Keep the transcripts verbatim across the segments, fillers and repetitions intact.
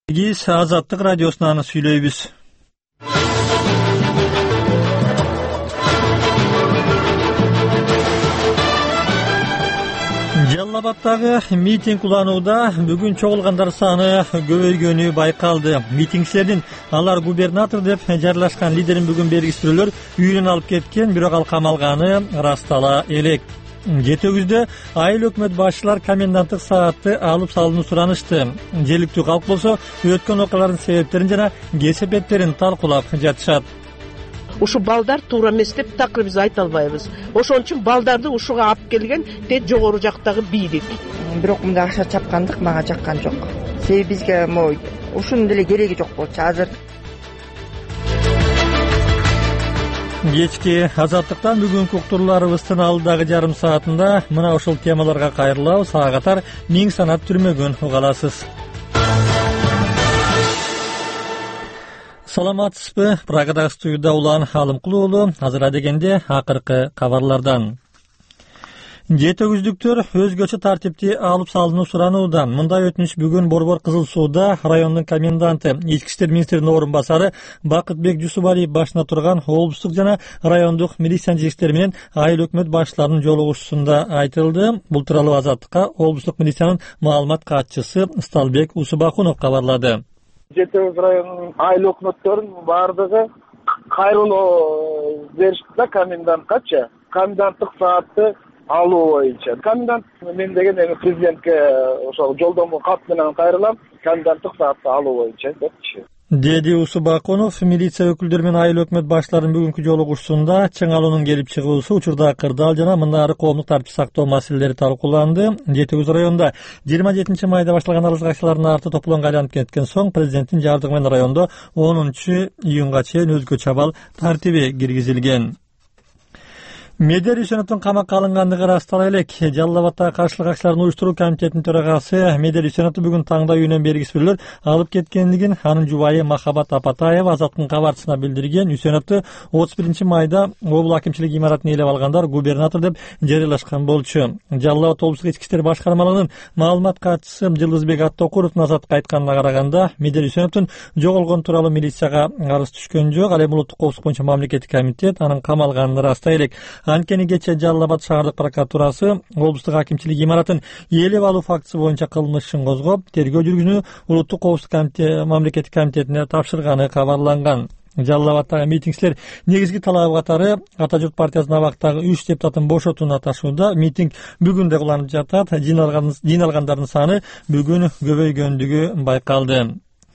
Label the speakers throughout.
Speaker 1: Биз Азаттык радиосунан сүйлөйбүз. Жалал Абадтагы митинг уланууда бүгүн чогулгандар саны көбөйгөнү байкалды. Митингчилердин алар губернатор деп жарыялашкан лидерин бүгүн бергисирлөр үйүнөн алып кеткен, бирок ал камалганы растала элек. Жетөгүздө айыл өкмөт башчылар коменданттык саатты алып салууну суранышты. Жергиликтүү калк болсо өткөн окуялардын себептерин жана кесепеттерин талкуулап жатышат.
Speaker 2: Ушу балдар туура эмес деп такыр биз айта албайбыз. Ошон үчүн балдарды ушуга алып келген те жогору жактагы бийлик.
Speaker 3: Бирок мындай акча чапкандык мага жаккан жок. Себеби бизге мо ушунун деле кереги жок болчу азыр.
Speaker 1: Кечки Азаттыктан бүгүнкү уктурууларыбыздын алдыдагы жарым саатында мына ушул темаларга кайрылабыз. Ага катар миң санат түрмөгөн уга аласыз. Саламатсызбы? Прагадагы студияда Улан Алымкулуу уулу. Азыр адегенде акыркы кабарлардан. Жетөгүздүктөр өзгөчө тартипти алып салууну суранууда. Мындай өтүнүч бүгүн Борбор Кызыл Сууда райондун коменданты, ички иштер министринин орун басары Бакытбек Жусупалиев башына турган облустук жана райондук милициянын жигиштери менен айыл өкмөт башчыларынын жолугушуусунда айтылды. Бул тууралуу Азаттыкка облустук милициянын маалымат катчысы Сталбек Усубакунов кабарлады.
Speaker 4: Жетөгүз районунун айыл өкмөттөрүнүн баардыгы кайрылуу беришти да коменданткачы. Коменданттык саатты алуу боюнча. Комендант мен деген эми президентке ошол жолдому кат менен кайрылам, коменданттык саатты алуу боюнча депчи.
Speaker 1: Деди Усубакунов милиция өкүлдөрү менен айыл өкмөт баштыларынын бүгүнкү жолугушуусунда чың алуунун келип чыгуусу, учурда кырдаал жана мындагы коомдук тартип сактоо маселелери талкууланды. Жетөгүз районунда жыйырма жетинчи майда башталган нааразылык акцияларынын арты топлонго айланып кеткен соң президенттин жардыгы менен райондо онунчу июнга чейин өзгөчө абал тартиби киргизилген. Медер Үсеновдун камакка алынгандыгы растала элек. Жалал Абадтагы каршылык акцияларын уюштуруу комитетинин төрагасы Медер Үсеновду бүгүн таңда үйүнөн бергисирлер алып кеткендигин анын жубайы Махабат Апатаева Азаттыктын кабарчысына билдирген. Үсеновду отуз биринчи майда облус акимчилиги имаратын ээлеп алгандар губернатор деп жарыялашкан болчу. Жалал Абад облустук ички иштер башкармалыгынын маалымат катчысы Жылдызбек Аттокуровдун Азаттыкка айтканына караганда, Медер Үсеновдун жоголгон тууралуу милицияга арыз түшкөн жок. Ал эми улуттук коопсуздук боюнча мамлекеттик комитет анын камалганын растай элек. Анткени кечээ Жалал Абад шаардык прокуратурасы облустук акимчилиги имаратын ээлеп алуу фактысы боюнча кылмыш ишин козгоп, тергөө жүргүзүүнү улуттук коопсуздук комитет мамлекеттик комитетине тапшырганы кабарланган. Жалал Абадтагы митингчилер негизги талабы катары Ата журт партиясынын абактагы үч депутатын бошотууну аташууда. Митинг бүгүн да уланып жатат. Жыйналгандардын саны бүгүн көбөйгөндүгү байкалды.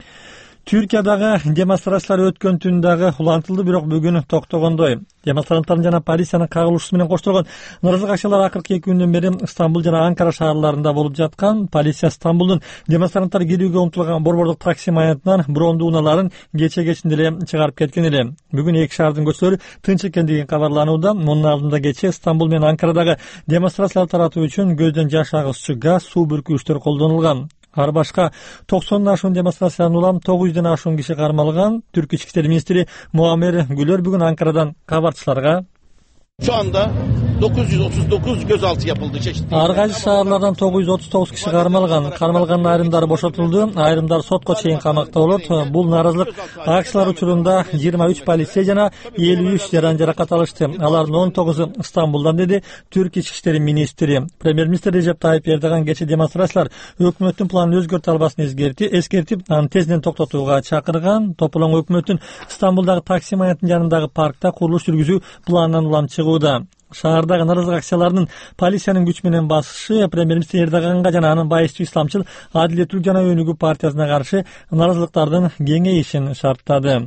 Speaker 1: Түркиядагы демонстрациялар өткөн түн дагы улантылды, бирок бүгүн токтогондой. Демонстранттардын жана полициянын кагылышуусу менен коштолгон нааразылык акциялары акыркы эки күндөн бери Стамбул жана Анкара шаарларында болуп жаткан. Полиция Стамбулдун демонстранттар кирүүгө умтулган борбордук такси маянатынан брондуу унааларын кече кечинде эле чыгарып кеткен эле. Бүгүн эки шаардын көчөлөрү тынч экендиги кабарланууда. Мунун алдында кече Стамбул менен Анкарадагы демонстрациялар таратуу үчүн көздөн жаш агызчу газ, суу бүркүүчтөр колдонулган. Ар башка токсондон ашуун демонстрациянын улам тогуз жүздөн ашуун киши кармалган. Түрк ички иштер министри Муамер Гүлөр бүгүн Анкарадан кабарчыларга
Speaker 5: Şu anda dokuz yüz otuz dokuz gözaltı yapıldı çeşitli.
Speaker 1: Ар кайсы шаарлардан тогуз жүз отуз тогуз киши кармалган. Кармалгандын айрымдары бошотулду, айрымдары сотко чейин камакта болот. Бул нааразылык акциялар учурунда жыйырма үч полиция жана элүү үч жаран жаракат алышты. Алардын он тогузу Стамбулдан, деди Түрк ички иштер министри. Премьер-министр Режеп Тайып Эрдоган кече демонстрациялар өкмөттүн планын өзгөртө албасын эскертип, аны тезден токтотууга чакырган. Тополоң өкмөттүн Стамбулдагы такси маянатынын жанындагы паркта курулуш жүргүзүү планынан улам чыгууда. Шаардагы нааразылык акцияларынын полициянын күч менен басышы премьер-министр Эрдоганга жана анын байызчу исламчыл Адилеттүүлүк жана өнүгүү партиясына каршы нааразылыктардын кеңейишин шарттады.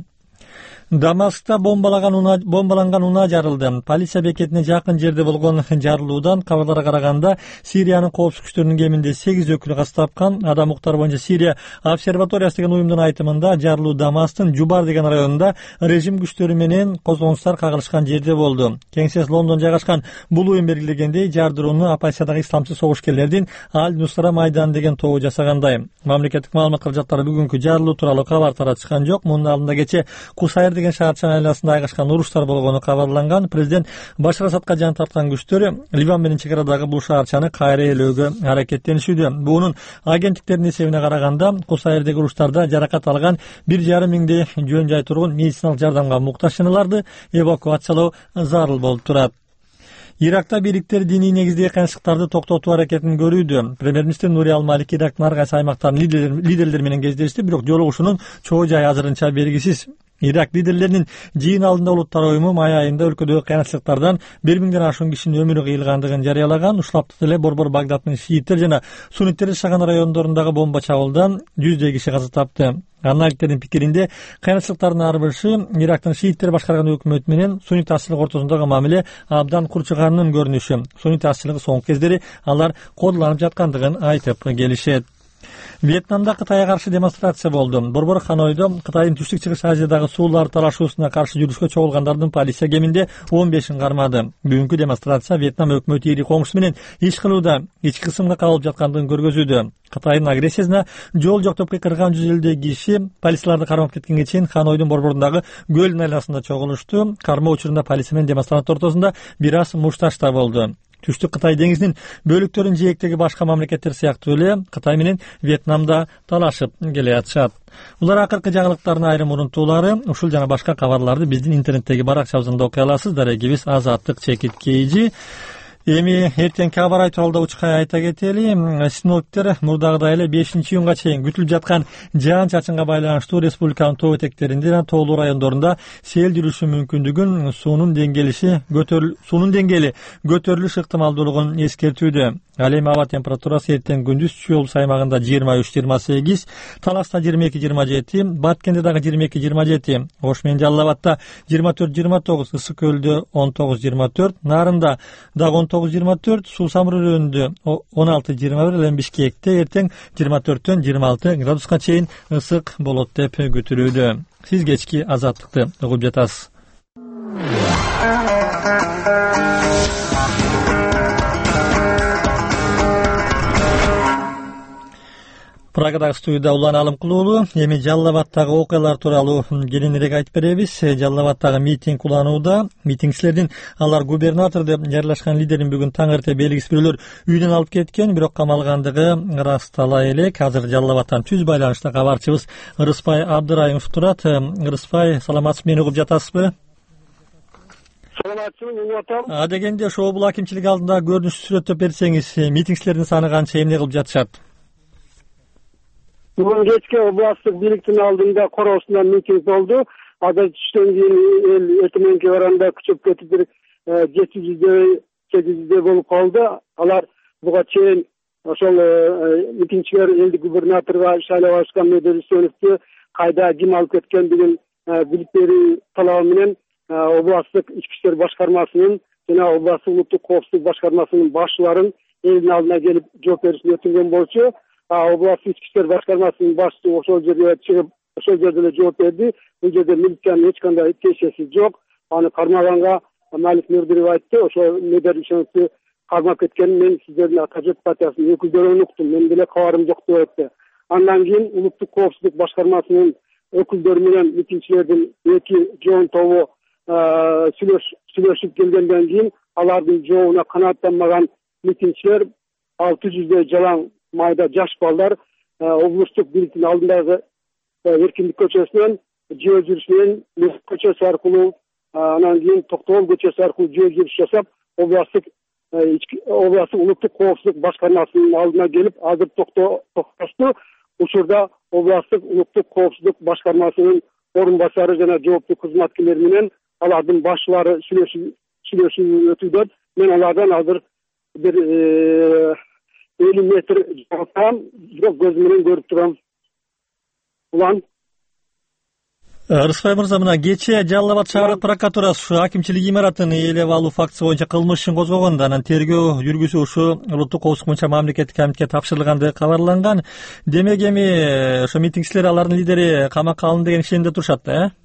Speaker 1: Дамаскта бомбалаган унаа бомбаланган унаа жарылды. Полиция бекетине жакын жерде болгон жарылуудан кабарларга караганда Сириянын коопсуздук күчтөрүнүн кеминде сегиз өкүлү каз тапкан. Адам укуктары боюнча Сирия обсерваториясы деген уюмдун айтымында жарылуу Дамастын Жубар деген районунда режим күчтөрү менен козгонуштар кагылышкан жерде болду. Кеңсес Лондон жайгашкан бул уюм белгилегендей, жардырууну оппозициядагы исламчыл согушкерлердин Аль-Нусра майдан деген тобу жасагандай. Мамлекеттик маалымат каражаттары бүгүнкү жарылуу тууралуу кабар таратышкан жок. Мунун алдында кече Кусайыр деген шаарчанын айланасында айгашкан уруштар болгону кабарланган. Президент Башар Асадка жан тарткан күчтөр Ливан менен чекарадагы бул шаарчаны кайра ээлөөгө аракеттенишүүдө. Буунун агенттиктердин эсебине караганда Кусайырдагы уруштарда жаракат алган бир жарым миңдей жөн жай тургун медициналык жардамга муктаж жаналарды эвакуациялоо зарыл болуп турат. Иракта бийликтер диний негиздеги кыйынчылыктарды токтотуу аракетин көрүүдө. Премьер-министр Нури Ал-Малики Ирактын ар кайсы аймактарынын лидерлери менен кездешти, бирок жолугушуунун чоо жайы азырынча белгисиз. Ирак лидерлеринин жыйын алдында улуттар уюму май айында өлкөдөгү кыйынчылыктардан бир миңден ашуун кишинин өмүрү кыйылгандыгын жарыялаган. Ушул эле Борбор Багдадтын шииттер жана сунниттер жашаган райондорундагы бомба чабуулдан жүздөй киши каза тапты. Аналитиктердин пикиринде кыйынчылыктардын ар бириши Ирактын шииттер башкарган өкмөт менен суннит асчылык ортосундагы мамиле абдан курчуганынын көрүнүшү. Суннит асчылыгы соңку кездери алар кодуланып жаткандыгын айтып келишет. Вьетнамда Кытайга каршы демонстрация болду. Борбор Ханойдо Кытайдын Түштүк Чыгыш Азиядагы суулар талашуусуна каршы жүрүшкө чогулгандардын полиция кеминде он бешин кармады. Бүгүнкү демонстрация Вьетнам өкмөтү ири коңшусу менен иш кылууда ички кысымга кабылып жаткандыгын көргөзүүдө. Кытайдын агрессиясына жол жок деп кыйкырган жүз элүүдөй киши полицияларды кармап кеткенге чейин Ханойдун борборундагы көлдүн айланасында чогулушту. Кармоо учурунда полиция менен демонстранттар ортосунда бир аз мушташ да болду. Түштүк Кытай деңизинин бөлүктөрүн жээктеги башка мамлекеттер сыяктуу эле Кытай менен Вьетнамда талашып келе жатышат. Улар акыркы жаңылыктардын айрым урунтуулары ушул жана башка кабарларды биздин интернеттеги баракчабызда окуй аласыздар. Эгибиз Азаттык чекит кейжи. Эми эртеңки кабар тууралуу учкай айта кетели. Синоптиктер мурдагыдай эле бешинчи июнга чейин күтүлүп жаткан жаан-чачынга байланыштуу республиканын тоо этектеринде жана тоолуу райондорунда сел жүрүшү мүмкүндүгүн, суунун деңгээлиши көтөрүл суунун деңгээли көтөрүлүш ыктымалдуулугун эскертүүдө. Ал эми аба температурасы эртең күндүз Чүй облусу аймагында жыйырма үч жыйырма сегиз, Таласта жыйырма эки жыйырма жети, Баткенде дагы жыйырма эки жыйырма жети, Ош менен Жалал Абадта жыйырма төрт жыйырма тогуз, Ысык Көлдө он тогуз жыйырма төрт, Нарында дагы он тогуз жыйырма төрт, Суу Самыр районунда он алты жыйырма бир, Бишкекте эртең жыйырма төрттөн жыйырма алты градуска чейин ысык болот деп күтүлүүдө. Сиз кечки Азаттыкты угуп жатасыз. Прагадагы студияда Улан Алымкулуу. Эми Жалал Абадтагы окуялар тууралуу кененирээк айтып беребиз. Жалал Абадтагы митинг уланууда. Митингчилердин алар губернатор деп жарыялашкан лидерин бүгүн таң эрте белгисиз бирөөлөр үйдөн алып кеткен, бирок камалгандыгы ырастала элек. Азыр Жалал Абадтан түз байланышта кабарчыбыз Ырыспай Абдырайымов турат. Ырыспай, саламатсызбы, мени угуп жатасызбы?
Speaker 6: Саламатсызбы, угуп атам.
Speaker 1: А дегенде ошол облак акимчилиги алдында көрүнүш сүрөттөп берсеңиз, митингчилердин саны канча, эмне кылып жатышат?
Speaker 6: Бүгүн кечке областтык бийликтин алдында короосунан митинг болду. Азыр түштөн кийин эл эртеңки баранда күчөп кетип бир жети жүздөй, сегиз жүздөй болуп калды. Алар буга чейин ошол митингчилер элди губернаторго шайлап алышкан Медер Үсеновду кайда ким алып кеткен деген билип берүү талабы менен областтык ички иштер башкармасынын жана областтык улуттук коопсуздук башкармасынын башчыларын элдин алдына келип жооп беришин өтүнгөн болчу. Областтык ички иштер башкармасынын башчысы ошол жерге чыгып, ошол жерде эле жооп берди. Бул жерде милициянын эч кандай тиешеси жок. Аны кармаганга Малик Нурдиев айтты. Ошол Медер Үсеновду кармап кеткенин мен сиздердин Ата жол партиясынын өкүлдөрүнөн уктум. Мен деле кабарым жок деп айтты. Андан кийин улуттук коопсуздук башкармасынын өкүлдөрү менен митингчилердин эки жоон тобу сүйлөшүп келгенден кийин алардын жообуна канааттанмаган митингчилер алты жүздөй жалаң майда жаш балдар облустук бийликтин алдындагы Эркиндик көчөсүнөн жөө жүрүш менен Мектеп көчөсү аркылуу, анан кийин Токтогул көчөсү аркылуу жөө жүрүш жасап, областтык областтык улуттук коопсуздук башкармасынын алдына келип, азыр токтошту. Учурда областтык улуттук коопсуздук башкармасынын орун басары жана жооптуу кызматкерлери менен алардын башчылары сүйлөшүү өтүүдө. Мен алардан азыр бир элүү метр жакам, бирок көзүм менен көрүп турам. Улан.
Speaker 1: Рыспай мырза, мына кечээ Жалал Абад шаардык прокуратурасы ушу акимчилик имаратын ээлеп алуу фактысы боюнча кылмыш ишин козгогон, анан тергөө жүргүзүү ушу улуттук коопсуздук боюнча мамлекеттик комитетке тапшырылгандыгы кабарланган. Демек эми ошо митингчилер алардын лидери камакка алынды деген ишенимде турушат да, э?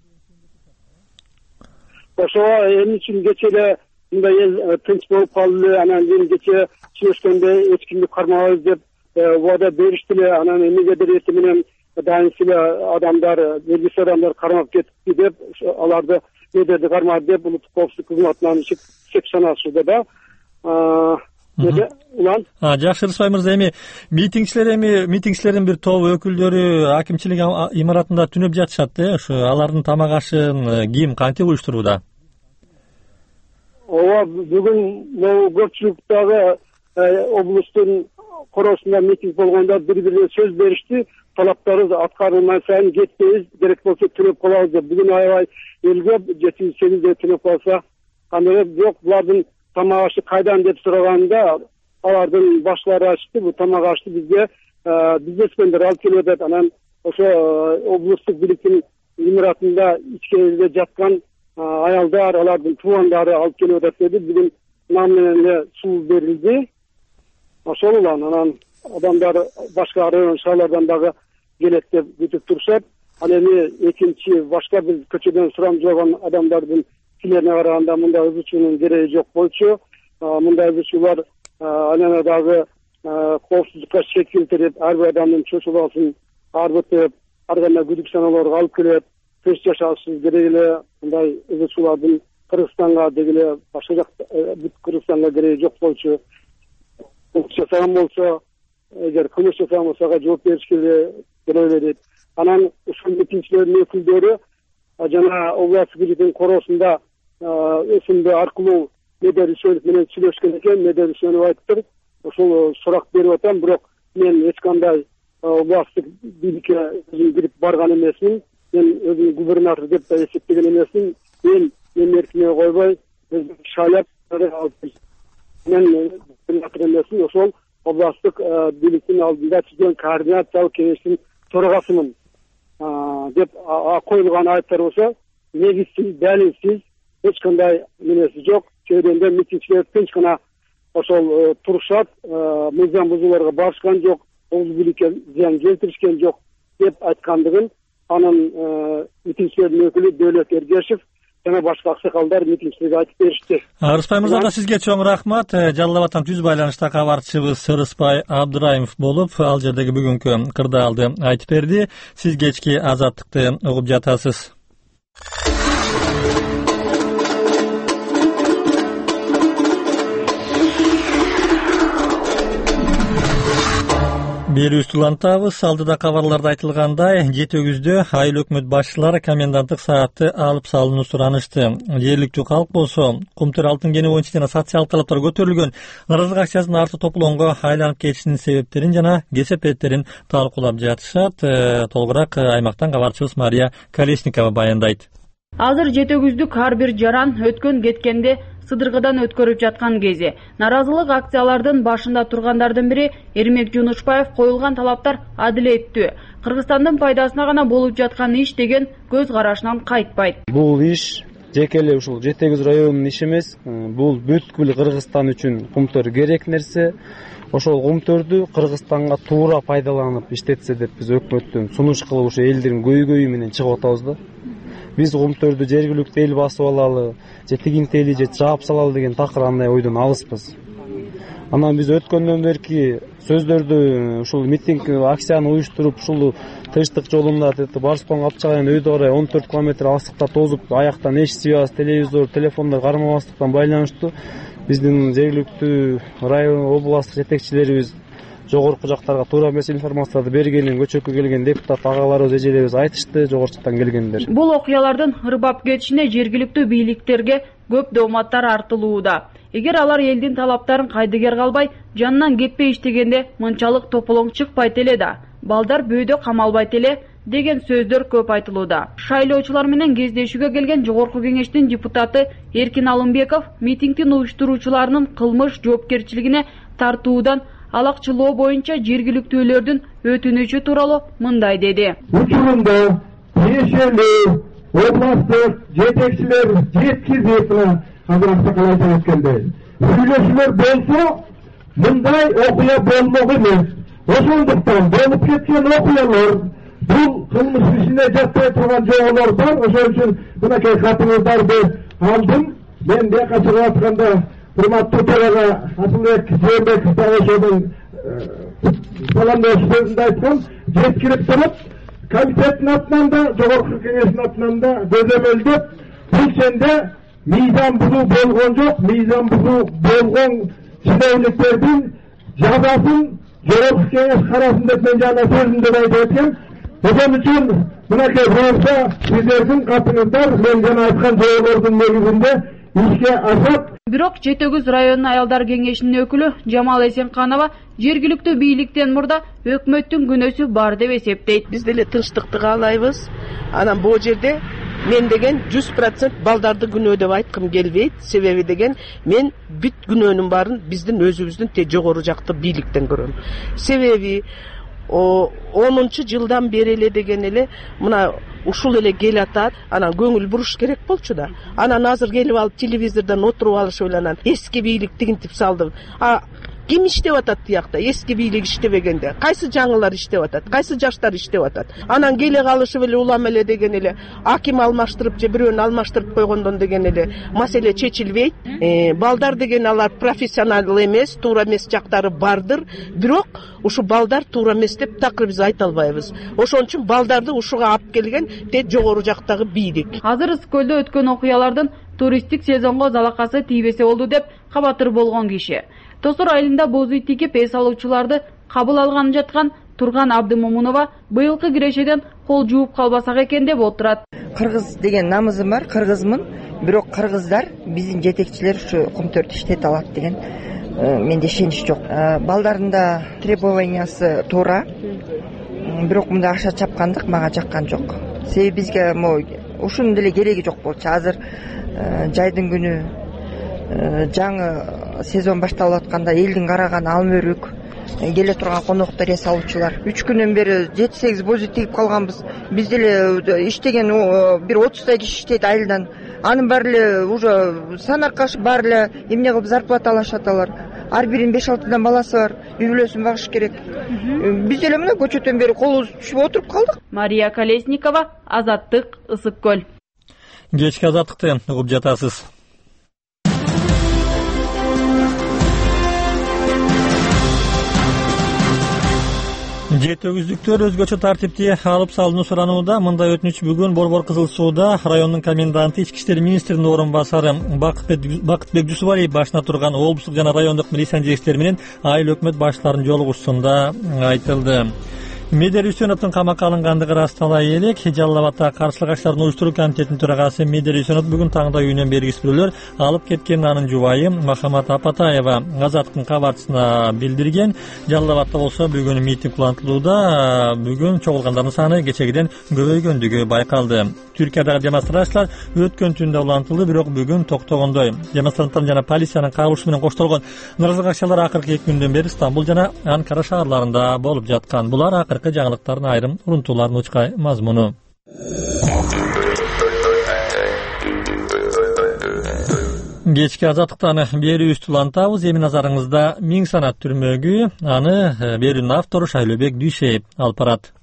Speaker 6: Ошого эмне үчүн кечээ эле мындай эл тынч болуп калды, анан кийин кечээ сүйлөшкөндө эч кимди кармабайбыз деп убада беришти эле, анан эмнегедир эртең менен dayanışlı adamlar, belgisi adamlar karamap ketipti dep, alarda nederdi karmады dep, Uluttuk Koopsuzluk Kызматынан ишик seksen asırda da. Nede ulan?
Speaker 1: Ha, жакшы Рыспай мырза, эми митингчилер эми митингчилердин бир тобу өкүлдөрү акимчилик имаратында түнөп жатышат да. Ошо алардын тамак ашын ким кантип уюштурууда?
Speaker 6: Ооба, бүгүн могу көпчүлүктөгү облустун коросунда митинг болгондо бири-бирине сөз беришти. Талаптарыбыз аткарылмай сайын кетпейбиз, керек болсо түнөп калабыз деп. Бүгүн аябай элге жети жүз сегизде түнөп калса, кандай жок, булардын тамак ашы кайдан деп сураганда, алардын башлары ачты, бул тамак ашты бизге бизнесмендер алып келип атат. Анан ошо облустук бийликтин имаратында ичкерide жаткан аялдар, алардын туугандары алып келип атат деди. Бүгүн нам менен эле суу берилди. Ошол улан анан адамдар башка район шаарлардан дагы келет деп күтүп турушат. Ал эми экинчи башка бир көчөдөн сурамжылган адамдардын килерине караганда мындай өзүчүүнүн кереги жок болчу. Мындай өзүчүүлөр анан дагы коопсуздукка шек келтирип, ар бир адамдын чочуласын арбытып, ар кандай күдүк саноолорго алып келет. Тынч жашашыбыз керек эле, мындай өзүчүүлөрдүн Кыргызстанга дегеле башка жакта бүт Кыргызстанга кереги жок болчу. Жасаган болсо, эгер кылмыш жасаган болсо жооп беришке керек дейт. Анан ушул митингчилердин өкүлдөрү жана областык бийликтин коросунда өсүмдү аркылуу Медер Үсөнов менен сүйлөшкөн экен. Медер Үсөнов айтыптыр, ошол сурак берип атам, бирок мен эч кандай областык бийликке өзүм кирип барган эмесмин. Мен өзүм губернатор деп да эсептеген эмесмин. Мен мен эркине койбой, өзүм шайлап мен губернатор эмесмин. Ошол областык бийликтин алдында түзгөн координациялык кеңештин төрагасымын деп коюлган айыптар болсо, негизсиз, далилсиз, эч кандай немеси жок. Чөйрөндө митингчилер тынч гана ошол турушат, мыйзам бузууларга барышкан жок, облус бийликке зыян келтиришкен жок деп айткандыгын анын митингчилердин өкүлү Дөөлөт Эргешев жана башка аксакалдар митингчилерге айтып беришти.
Speaker 1: Рыспай мырза да сизге чоң рахмат. Жалал Абадтан түз байланышта кабарчыбыз Рыспай Абдыраимов болуп, ал жердеги бүгүнкү кырдаалды айтып берди. Сиз кечки Азаттыкты угуп жатасыз. Берүүбүздү улантабыз. Алдыда кабарларда айтылгандай, Жети-Өгүздө айыл өкмөт башчылары коменданттык саатты алып салууну суранышты. Жергиликтүү калк болсо, Кумтөр алтын кени боюнча жана социалдык талаптар көтөрүлгөн нааразылык акциясынын арты топлоонго айланып кетишинин себептерин жана кесепеттерин талкуулап жатышат. Толугураак аймактан кабарчыбыз Мария Колесникова баяндайт.
Speaker 7: Азыр Жети-Өгүздүк ар бир жаран өткөн кеткенде сыдыргыдан өткөрүп жаткан кези. Наразылык акциялардын башында тургандардын бири Эрмек Жунушбаев коюлган талаптар адилеттүү, Кыргызстандын пайдасына гана болуп жаткан иш деген көз карашынан кайтпайт.
Speaker 8: Бул иш жеке эле ушул Жети-Өгүз районунун иши эмес, бул бүткүл Кыргызстан үчүн Кумтөр керек нерсе. Ошол Кумтөрдү Кыргызстанга туура пайдаланып иштетсе деп биз өкмөттөн сунуш кылып ушу элдин көйгөйү менен чыгып атабыз да. Биз Кумтөрдү жергиликтүү эл басып алалы, же тигинтели же жаап салалы деген такыр андай ойдон алыспыз. Анан биз өткөндөн берки сөздөрдү ушул митинг акцияны уюштуруп, ушул тынчтык жолунда Барспан Капчагайын өйдө карай он төрт километр астыкта тозуп, аяктан эч связь, телевизор, телефондор кармабастыктан байланыштуу биздин жергиликтүү район областтык жетекчилерибиз жогорку жактарга туура эмес информацияларды бергенин көчөккө келген депутат агаларыбыз, эжелерибиз айтышты, жогорку жактан келгендер.
Speaker 7: Бул окуялардын ырбап кетишине жергиликтүү бийликтерге көп дооматтар артылууда. Эгер алар элдин талаптарын кайдыгер калбай, жанынан кетпей иштегенде мынчалык тополоң чыкпайт эле да. Балдар бөөдө камалбайт эле деген сөздөр көп айтылууда. Шайлоочулар менен кездешүүгө келген жогорку кеңештин депутаты Эркин Алымбеков митингдин уюштуруучуларынын кылмыш жоопкерчилигине тартуудан алакчылоо боюнча жергиликтүүлөрдүн өтүнүчү тууралуу мындай деди.
Speaker 9: Учурунда тиешелүү областтык жетекчилер жеткизип, азыр аксакал айтып өткөндөй, сүйлөшүүлөр болсо мындай окуя болмок эмес. Ошондуктан болуп кеткен окуялар бул кылмыш ишине жатпай турган жоболор бар. Ошол үчүн мынакей катыңыздарды алдым. Мен бияка чыгып атканда урматтуу төрага Асылбек Жээнбековдун саламдоо сөзүндө айткан, жеткирип туруп комитеттин атынан да, жогорку кеңештин атынан да көзөмөлдөп, бул сенде мыйзам бузуу болгон жок, мыйзам бузуу болгон ченемлектердин жазасын жогорку кеңеш карасын деп мен жана сөзүмдө айтып өткөм. Ошон үчүн мынакей буюрса сиздердин катыңыздар мен жана айткан жоолордун негизинде ишке ашат.
Speaker 7: Бирок Жети-Өгүз районунун аялдар кеңешинин өкүлү Жамал Эсенканова жергиликтүү бийликтен мурда өкмөттүн күнөөсү бар деп эсептейт.
Speaker 2: Биз деле тынчтыкты каалайбыз. Анан бул жерде мен деген жүз процент балдарды күнөө деп айткым келбейт. Себеби деген мен бүт күнөөнүн баарын биздин өзүбүздүн те жогору жакты бийликтен көрөм. Себеби онунчу жылдан бери эле деген эле мына ушул эле келатат. Анан көңүл буруш керек болчу да. Анан азыр келип алып телевизордон отуруп алышып эле анан эски бийлик тигинтип салды. А ким иштеп атат тиякта? Эски бийлик иштебегенде. Кайсы жаңылар иштеп атат? Кайсы жаштар иштеп атат? Анан келе калышып эле улам эле деген эле аким алмаштырып же бирөөнү алмаштырып койгондон деген эле маселе чечилбейт. Э, балдар деген алар профессионал эмес, туура эмес жактары бардыр. Бирок ушу балдар туура эмес деп такыр биз айта албайбыз. Ошон үчүн балдарды ушуга алып келген те жогору жактагы бийлик.
Speaker 7: Азыр Ысык-Көлдө өткөн окуялардын туристтик сезонго залакасы тийбесе болду деп кабатыр болгон киши. Тосор айылында боз үй тигип эс алуучуларды кабыл алган жаткан Турган Абдымомунова быйылкы кирешеден кол жууп калбасак экен деп отурат.
Speaker 3: Кыргыз деген намызым бар, кыргызмын. Бирок кыргыздар биздин жетекчилер ушу Кумтөрдү иштете алат деген менде ишенич жок. Балдарында требованиясы туура. Бирок мында акча чапкандык мага жаккан жок. Себеби бизге ушунун деле кереги жок болчу. Азыр жайдын күнү жаңы сезон башталып атканда элдин караган алмөрүк келе турган коноктор эс алуучулар үч күндөн бери жети сегиз боз үй тигип калганбыз. Биз деле иштеген бир отуздай киши иштейт айылдан. Анын баары эле уже санаркашып баары эле эмне кылып зарплата алышат алар. Ар биринин беш алтыдан баласы бар. Үй бүлөсүн багыш керек. Биз деле мына көчөтөн бери колубуз түшүп отуруп калдык.
Speaker 7: Мария Колесникова, Азаттык, Ысык-Көл.
Speaker 1: Кечки азаттыкты угуп жатасыз. Жети-Өгүздүктөр өзгөчө тартипти алып салууну суранууда. Мындай өтүнүч бүгүн Борбор Кызыл сууда райондун коменданты ички иштер министринин орун басары Бакытбек Жусупалиев башына турган облустук жана райондук милиция жетекчилери менен айыл өкмөт баштарынын жолугушуусунда айтылды. Медер Үсөновдун камакка алынгандыгы ырасталай элек. Жалал Абадта каршылык аштардын уюштуруу комитетинин төрагасы Медер Үсөнов бүгүн таңда үйүнөн бергис бирөөлөр алып кеткен. Анын жубайы Махамат Апатаева Азаттыктын кабарчысына билдирген. Жалал Абадта болсо бүгүн митинг улантылууда. Бүгүн чогулгандардын саны кечегиден көбөйгөндүгү байкалды. Түркиядагы демонстрациялар өткөн түндө улантылды, бирок бүгүн токтогондой. Демонстранттар жана полициянын кагылышы менен коштолгон нырзык акчалар акыркы эки күндөн бери Стамбул жана Анкара шаарларында болуп жаткан. Булар акыркы жаңылыктардын айрым урунтууларынын учкай мазмуну. Кечки азаттыктан берүүбүздү улантабыз. Эми назарыңызда Миң санат түрмөгү. Аны берүүнүн автору Шайлообек Дүйшеев алып барат.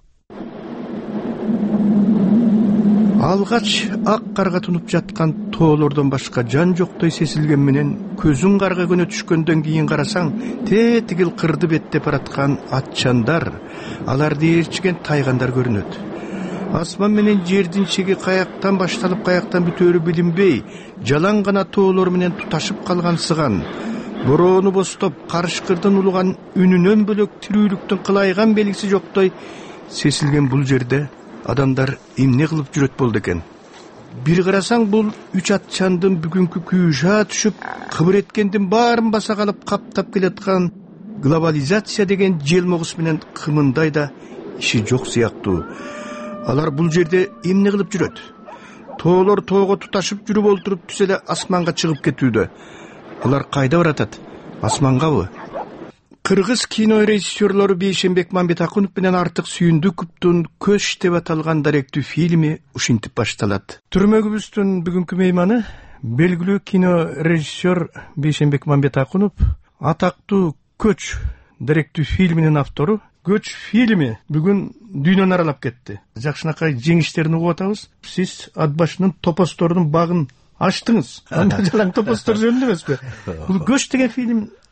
Speaker 10: Алгач ак карга тунуп жаткан тоолордон башка жан жоктой сезилген менен көзүң карга көнө түшкөндөн кийин карасаң тетигил кырды беттеп бараткан атчандар, аларды ээрчиген тайгандар көрүнөт. Асман менен жердин чеги каяктан башталып каяктан бүтөөрү билинбей, жалаң гана тоолор менен туташып калгансыган, бороону бостоп карышкырдын улуган үнүнөн бөлөк тирүүлүктүн кылайган белгиси жоктой сезилген бул жерде адамдар эмне кылып жүрөт болду экен. Бир карасаң бул үч атчандын бүгүнкү күйүша түшүп, кыбыр эткендин баарын баса калып каптап келаткан глобализация деген желмогус менен кымындай да иши жок сыяктуу. Алар бул жерде эмне кылып жүрөт? Тоолор тоого туташып жүрүп олтуруп түз эле асманга чыгып кетүүдө. Алар кайда баратат? Асмангабы? Кыргыз кино режиссерлору Бейшенбек Мамбетакунов менен Артык Сүйүндүковдун Көч деп аталган даректүү фильми ушинтип башталат. Түрмөгүбүздүн бүгүнкү мейманы белгилүү кино режиссер Бейшенбек Мамбетакунов, атактуу Көч даректүү фильминин автору. Көч фильми бүгүн дүйнөнү аралап кетти. Жакшынакай жеңиштерин угуп атабыз. Сиз ат башынын топостордун багын ачтыңыз. Анда жалаң топостор жөнүндө эмеспи? Бул Көч деген фильм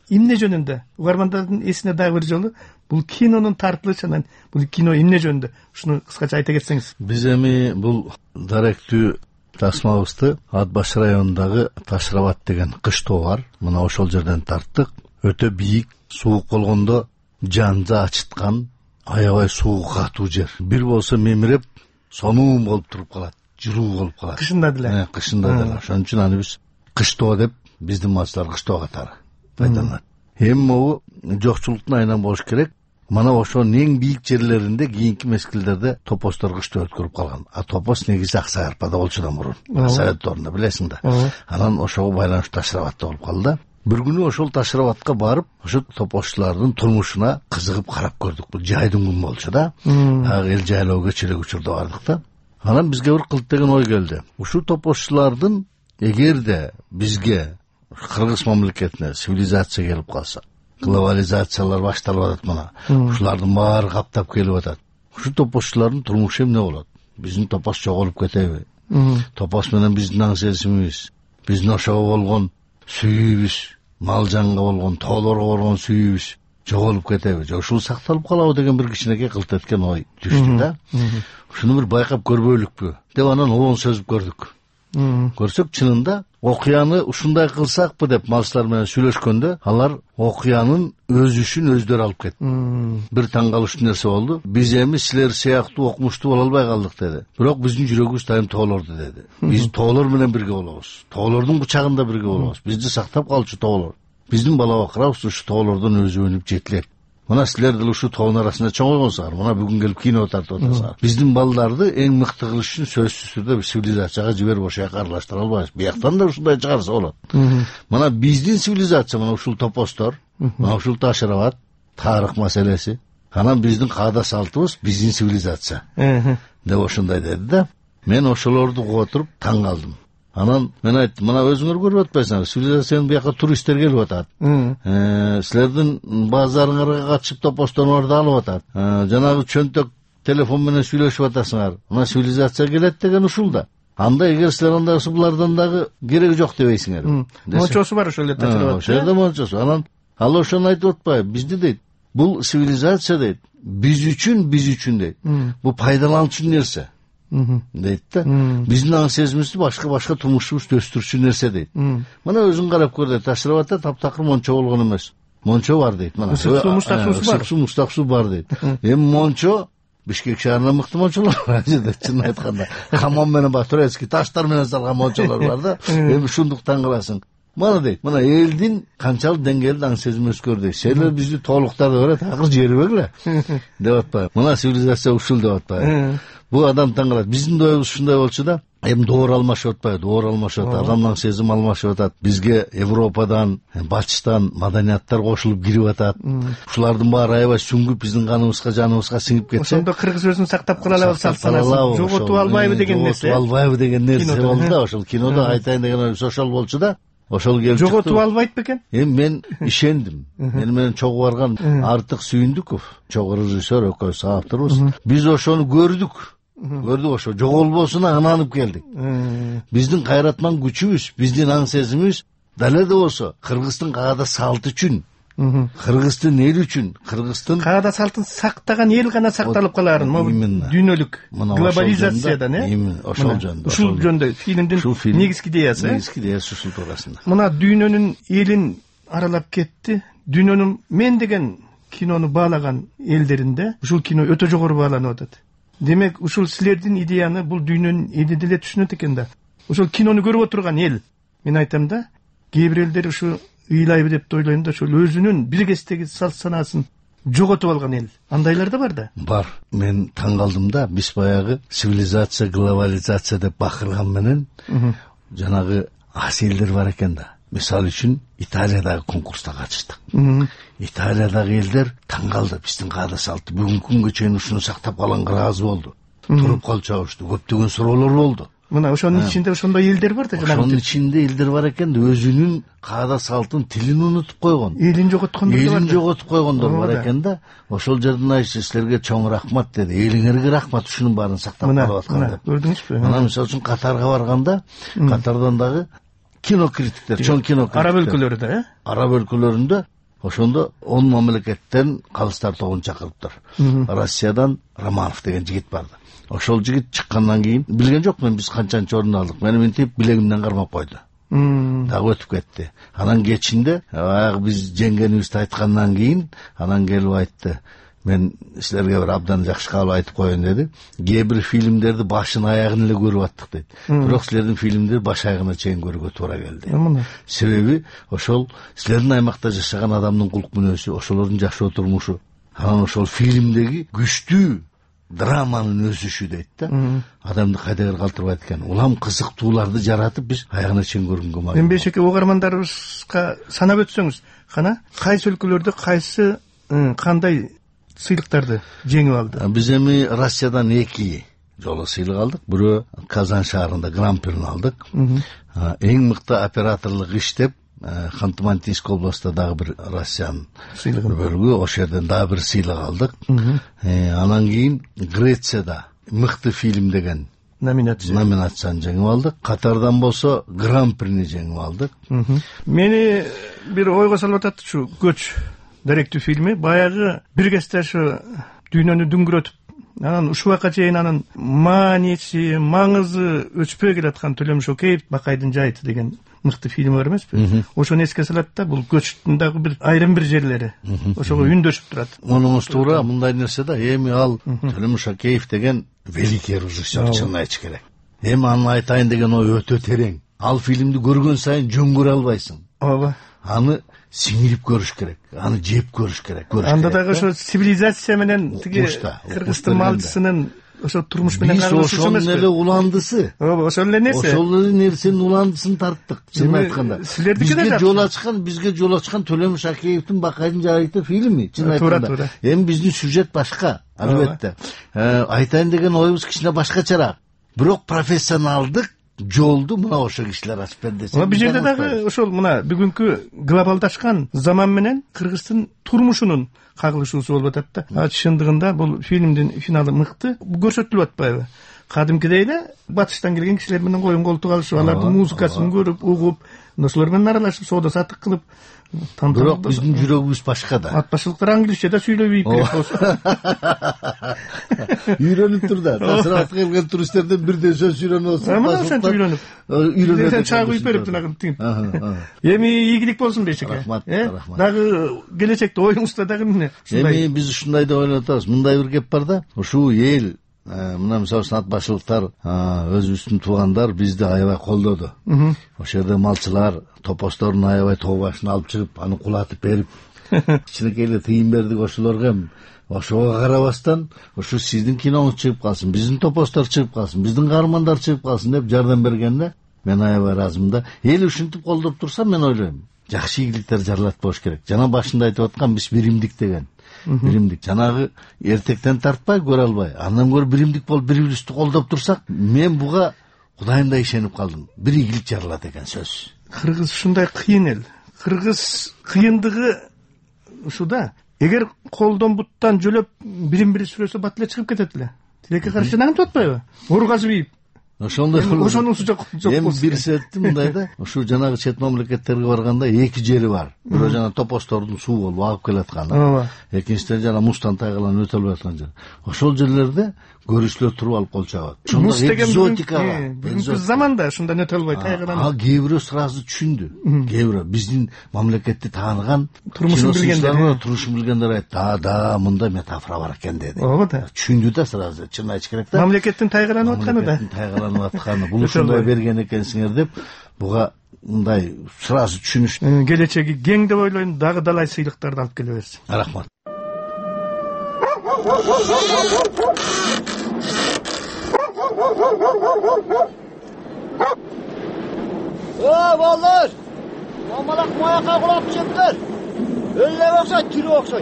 Speaker 10: эмне жөнүндө угармандардын эсине дагы бир жолу бул кинонун тартылышы, анан бул кино эмне жөнүндө ушуну кыскача айта кетсеңиз.
Speaker 11: Биз эми бул даректүү тасмабызды Ат баш районундагы Ташрабат деген кыштоо бар. Мына ошол жерден тарттык. Өтө бийик, суук болгондо жанды ачыткан, аябай суук катуу жер. Бир болсо мемиреп, сонуум болуп туруп калат, жыруу болуп калат.
Speaker 10: Кышында деле.
Speaker 11: Кышында деле. Ошон үчүн аны биз кыштоо деп, биздин малчылар кыштоо катары пайдаланат. Эми могу жокчулуктун айынан болуш керек. Мана ошонун эң бийик жерлеринде кийинки мезгилдерде топостор кышты өткөрүп калган. А топос негизи Аксай Арпада болчудан мурун. Совет дорунда билесиң да. Анан ошого байланыштуу Ташрабатта болуп калды. Бир күнү ошол Ташрабатка барып, ошо топосчулардын турмушуна кызыгып карап көрдүк. Бул жайдын күн болчу да. Ага эл жайлоого чилек учурда бардык да. Анан бизге бир кылт деген ой келди. Ушул топосчулардын эгерде бизге Кыргыз мамлекетине цивилизация келип калса, глобализациялар башталып атат мына. Ушулардын баары каптап келип атат. Ушу топосчулардын турмушу эмне болот? Биздин топос жоголуп кетеби? Топос менен биздин аң сезимибиз, биздин ошого болгон сүйүүбүз, мал жанга болгон, тоолорго болгон сүйүүбүз жоголуп кетеби? Же ушул сакталып калабы деген бир кичинекей кылт эткен ой түштү да. Ушуну бир байкап көрбөйлүкпү деп анан обон сөзүп көрдүк. Көрсөк чынында окуяны ушундай кылсакпы деп малчылар менен сүйлөшкөндө, алар окуянын өзүшүн өздөрү алып кетти. Бир таң калыштуу нерсе болду. Биз эми силер сыяктуу окумуштуу боло албай калдык деди. Бирок биздин жүрөгүбүз дайым тоолорду деди. Биз тоолор менен бирге болобуз. Тоолордун кучагында бирге болобуз. Бизди сактап калчу тоолор. Биздин бала бакырабыз ушу тоолордон өзү өнүп жетилет. Мына силер деле ушул тоонун арасында чоңойгонсуңар. Мына бүгүн келип кино тартып атасыңар. Биздин балдарды эң мыкты кылыш үчүн сөзсүз түрдө цивилизацияга жиберип ошол жака аралаштыра албайбыз. Бияктан да ушундай чыгарса болот. Мына биздин цивилизация, мына ушул топостор, мына ушул Ташрабат, тарых маселеси, анан биздин каада салтыбыз биздин цивилизация деп ошондой деди да. Мен ошолорду угуп отуруп таң калдым. Анан мен айттым, мына өзүңөр көрүп атпайсыңар, цивилизациянын бияка туристтер келип атат. Силердин базарыңарга катышып топостонорду алып атат. Жанагы чөнтөк телефон менен сүйлөшүп атасыңар. Мына цивилизация келет деген ушул да. Анда эгер силер анда булардан дагы кереги жок дебейсиңер.
Speaker 10: Мончосу бар ошол жерде Ташрабат.
Speaker 11: Ошол жерде мончосу. Анан ал ошону айтып атпайбы? Бизди дейт. Бул цивилизация дейт. Биз үчүн, биз үчүн дейт. Бул пайдаланчу нерсе. Дейт да. Биздин аң сезимибизди башка-башка турмушубузду өстүрчү нерсе дейт. Мына өзүң карап көр дейт. Ташрабатта таптакыр мончо болгон эмес. Мончо бар дейт. Мына
Speaker 10: суу мустаксуу бар.
Speaker 11: Суу мустаксуу бар дейт. Эми мончо Бишкек шаарында мыкты мончолор бар жерде, чын айтканда. Хамам менен бар, турецкий таштар менен салган мончолор бар да. Эми ушундуктан кыласың. Мына дейт, мына элдин канчалык деңгээлде аң сезим өскөрдү. Силер бизди толуктарды берет, акыр жерибегиле деп атпайбы. Мына цивилизация ушул деп атпайбы. Бул адам таң калат. Биздин доюбуз ушундай болчу да. Эми доор алмашып атпайбы, доор алмашып атат, адамдын сезим алмашып атат. Бизге Европадан, Батыштан маданияттар кошулуп кирип атат. Ушулардын баары аябай сүңгүп биздин каныбызга, жаныбызга сиңип кетсе.
Speaker 10: Ошондо кыргыз өзүн сактап кала алабы, салт-санасын жоготуп албайбы деген нерсе.
Speaker 11: Жоготуп албайбы деген нерсе болду да, ошол кинодо айтайын деген ой ошол болчу да. Ошол келип чыкты.
Speaker 10: Жоготуп албайт бекен?
Speaker 11: Эми мен ишендим. Мени менен чогуу барган Артык Сүйүндүков, чогуу режиссер, экөөбүз авторбуз. Биз ошону көрдүк. Көрдүк ошо жоголбосуна ынанып келдик. Биздин кайратман күчүбүз, биздин аң сезимибиз дале да болсо кыргыздын каада салты үчүн, кыргыздын эл үчүн, кыргыздын
Speaker 10: каада салтын сактаган эл гана сакталып каларын. Дүйнөлүк глобализациядан, э?
Speaker 11: Ошол жөнүндө.
Speaker 10: Ушул жөнүндө фильмдин негизги идеясы, э?
Speaker 11: Негизги идеясы ушул туурасында.
Speaker 10: Мына дүйнөнүн элин аралап кетти. Дүйнөнүн мен деген кинону баалаган элдеринде ушул кино өтө жогору бааланып атат. Демек, ушул силердин идеяны бул дүйнөнүн эли деле түшүнөт экен да. Ошол кинону көрүп отурган эл, мен айтам да, кээ бир элдер ушу ыйлайбы деп ойлойм да, ошол өзүнүн биргестеги салт-санасын жоготуп алган эл. Андайлар да бар да.
Speaker 11: Бар. Мен таң калдым да, биз баягы цивилизация, глобализация деп бакырган менен жанагы ас элдер бар экен да. Мисалы үчүн Италиядагы конкурста катыштык. Италиядагы элдер таң калды, биздин каада салты бүгүнкү күнгө чейин ушуну сактап калганга ыраазы болду. Туруп калчабызды, көптөгөн суроолор болду.
Speaker 10: Мына ошонун ичинде ошондой элдер бар да.
Speaker 11: Ошонун ичинде элдер бар экен да, өзүнүн каада салтын, тилин унутуп койгон.
Speaker 10: Элин жоготкондор бар.
Speaker 11: Элин жоготуп койгондор бар экен да. Ошол жерден айчы силерге чоң рахмат деди. Элиңерге рахмат, ушунун баарын сактап калып аткан деп.
Speaker 10: Көрдүңүзбү?
Speaker 11: Мына мисалы үчүн Катарга барганда, Катардан дагы кино критиктер, чоң кино критиктер.
Speaker 10: Араб өлкөлөрүндө, э?
Speaker 11: Араб өлкөлөрүндө Ошондо он мамлекеттен калыстар тобун чакырыптыр. Россиядан Романов деген жигит барды. Ошол жигит чыккандан кийин билген жокмун биз канчанчы орун алдык. Мени мынтип билегимден кармап койду. Дагы өтүп кетти. Анан кечинде баягы биз жеңгенибизди айткандан кийин анан келип айтты. Мен силерге бир абдан жакшы кабыл айтып коеюн деди. Кээ бир фильмдерди башын аягын эле көрүп аттык дейт. Бирок силердин фильмдерди баш аягына чейин көрүүгө туура келди. Себеби ошол силердин аймакта жашаган адамдын кулк мүнөзү, ошолордун жашоо турмушу, анан ошол фильмдеги күчтүү драманын өсүшү дейт да. Адамды кайдагыр калтырбайт экен. Улам кызыктууларды жаратып биз аягына чейин көргөнгө мажбур.
Speaker 10: Эми бешеке угармандарыбызга санап өтсөңүз, кана кайсы өлкөлөрдө кайсы кандай сыйлыктарды жеңип алды?
Speaker 11: Биз эми Россиядан эки жолу сыйлык алдык. Бирөө Казан шаарында гран-прини алдык. Эң мыкты операторлук иш деп Ханты-Мансийск областта дагы бир Россиянын сыйлыгын бөлгү, ошол жерден дагы бир сыйлык алдык. Анан кийин Грецияда мыкты фильм деген номинация номинацияны жеңип алдык. Катардан болсо гран-прини жеңип алдык.
Speaker 10: Мени бир ойго салып атат ушу Көч деректүү фильми. Баягы бир кезде ушу дүйнөнү дүңгүрөтүп, анан ушул убакка чейин анын мааниси, маңызы өчпөй келаткан Төлөм Шокеев Бакайдын жайыты деген мыкты фильм бар эмеспи? Ошону эске салат да, бул Көчтүн дагы бир айрым бир жерлери ошого үндөшүп турат.
Speaker 11: Монуңуз туура, мындай нерсе да. Эми ал Төлөм Шокеев деген великий режиссер, чынын айтыш керек. Эми аны айтайын деген ой өтө терең. Ал фильмди көргөн сайын жөн көрө албайсың.
Speaker 10: Ооба.
Speaker 11: Аны сиңирип көрүш керек, аны жеп көрүш керек.
Speaker 10: Анда дагы ошо цивилизация менен тиги кыргыздын малчысынын ошо турмуш менен
Speaker 11: калышы эмес. Ошол эле уландысы.
Speaker 10: Ооба, ошол эле нерсе.
Speaker 11: Ошол эле нерсенин уландысын тарттык. Чын айтканда. Бизге жол ачкан, бизге жол ачкан Төлөм Шокеевдин Бакайдын жайыты фильми. Чын айтканда. Эми биздин сюжет башка, албетте. Айтайын деген оюбуз кичине башкачараак. Бирок профессионалдык жолду мына ошо кишилер ачып берди десе.
Speaker 10: Бул жерде дагы ошол мына бүгүнкү глобалдашкан заман менен кыргыздын турмушунун кагылышуусу болуп атат да. Чындыгында бул фильмдин финалы мыкты көрсөтүлүп атпайбы? Кадимкидей эле батыштан келген кишилер менен коюн колтук алышып, алардын музыкасын көрүп, угуп, ошолор менен аралашып, соода саттык кылып,
Speaker 11: бирок биздин жүрөгүбүз башка да.
Speaker 10: Ат башылыктар англисче да сүйлөбөй керек болсо.
Speaker 11: Үйрөнүп тур да. Тасыратка келген туристтерден бирден сөз үйрөнүп алса,
Speaker 10: мына ошентип үйрөнүп. Үйрөнүп чай куюп берип тынагын. Эми ийгилик болсун бешеке.
Speaker 11: Рахмат, рахмат.
Speaker 10: Дагы келечекте оюңузда дагы эмне?
Speaker 11: Эми биз ушундай деп ойлоп атабыз. Мындай бир кеп бар да. Ушул эл мына мисалы ат башылыктар, өзүбүздүн туугандар бизди аябай колдоду. Ошол жерде малчылар топосторун аябай тоо башына алып чыгып, аны кулатып берип, кичинекей эле тыйын бердик ошолорго. Ошого карабастан, ошо сиздин киноңуз чыгып калсын, биздин топостор чыгып калсын, биздин каармандар чыгып калсын деп жардам бергенде мен аябай ыраазымын да. Эл ушинтип колдоп турса, мен ойлойм, жакшы ийгиликтер жаралат болуш керек. Жана башында айтып аткан биз биримдик деген. Биримдик. Жанагы эртектен тартпай, көрө албай, андан көрө биримдик болуп бири-бирибизди колдоп турсак, мен буга Кудайымдай ишенип калдым. Бир ийгилик жаралат экен сөз.
Speaker 10: Кыргыз ушундай кыйын эл. Кыргыз кыйындыгы ушуда. Эгер колдон буттан жөлөп бирин-бири сүрөсө бат эле чыгып кетет эле. Тилекке каршы наңып атпайбы? Ургазы бийип.
Speaker 11: Ошондой
Speaker 10: ошонусу жок жок.
Speaker 11: Эми бир сетти мындай да. Ушу жанагы чет мамлекеттерге барганда эки жери бар. Бирөө жана топостордун суу болуп агып келатканы.
Speaker 10: Ооба.
Speaker 11: Экинчиден жана мустан тайгаланып өтө албай аткан жер. Ошол жерлерде көрүүчүлөр туруп алып кол чабат.
Speaker 10: Ошондо экзотика бар. Бүгүнкү заманда ушундан өтө албай тайгаланып.
Speaker 11: А кээ бирөө сразу түшүндү. Кээ бирөө биздин мамлекетти тааныган,
Speaker 10: турмушун билгендер,
Speaker 11: турмушун билгендер айтты, "Да, да, мындай метафора бар экен" деди.
Speaker 10: Ооба да.
Speaker 11: Түшүндү да сразу, чын айтыш керек да.
Speaker 10: Мамлекеттин тайгаланып атканы да.
Speaker 11: Тайгаланып атканы. Бул ушундай берген экенсиңер деп, буга мындай сразу түшүнүштү.
Speaker 10: Келечеги кең деп ойлойм, дагы далай сыйлыктарды алып келе берсин.
Speaker 11: Рахмат.
Speaker 12: О, балдар! Мамалак маяка кулап чыктыр. Өлүп окшойт, тирүү окшойт.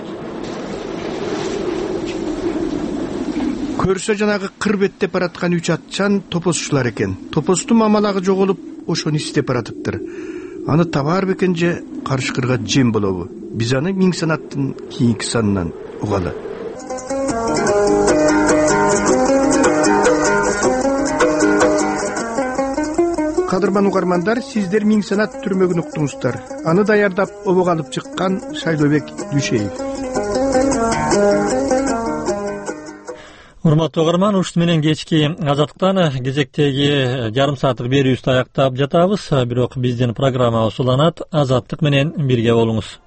Speaker 10: Көрсө жанагы кыр беттеп бараткан үч атчан топосчулар экен. Топостун мамалагы жоголуп, ошону издеп баратыптыр. Аны табар бекен же каршы кырга жем болобу? Биз аны миң санаттын кийинки санынан угалы. Кадырман угармандар, сиздер Миң Санат түрмөгүн уктуңуздар. Аны даярдап обого алып чыккан Шайлообек Дүйшеев.
Speaker 1: Урматтуу угарман, ушул менен кечки Азаттыктан кезектеги жарым сааттык берүүбүздү аяктап жатабыз. Бирок биздин программабыз уланат. Азаттык менен бирге болуңуз.